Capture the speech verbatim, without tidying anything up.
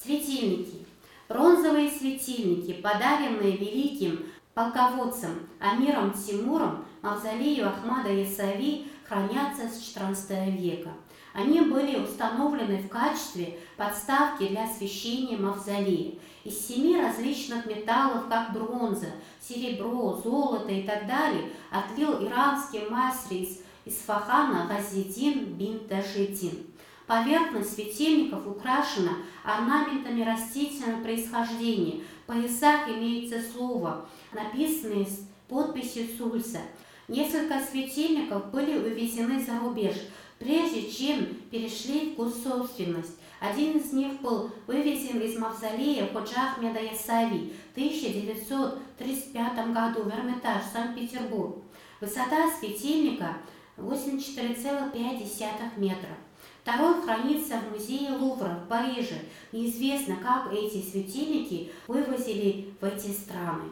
Светильники. Бронзовые светильники, подаренные великим полководцем Амиром Тимуром мавзолею Ахмада Яссави, хранятся с четырнадцатого века. Они были установлены в качестве подставки для освещения мавзолея. Из семи различных металлов, как бронза, серебро, золото и так далее, отлил иранский мастер из Исфахана Газидин бин Тажидин. Поверхность светильников украшена орнаментами растительного происхождения. В поясах имеется слово, написанное с подписью Сульса. Несколько светильников были увезены за рубеж, прежде чем перешли в госсобственность. Один из них был вывезен из мавзолея Ходжа Ахмеда Яссави в тысяча девятьсот тридцать пятом году в Эрмитаж, Санкт-Петербург. Высота светильника восемьдесят четыре целых пять десятых метра. Второй хранится в музее Лувра в Париже. Неизвестно, как эти светильники вывозили в эти страны.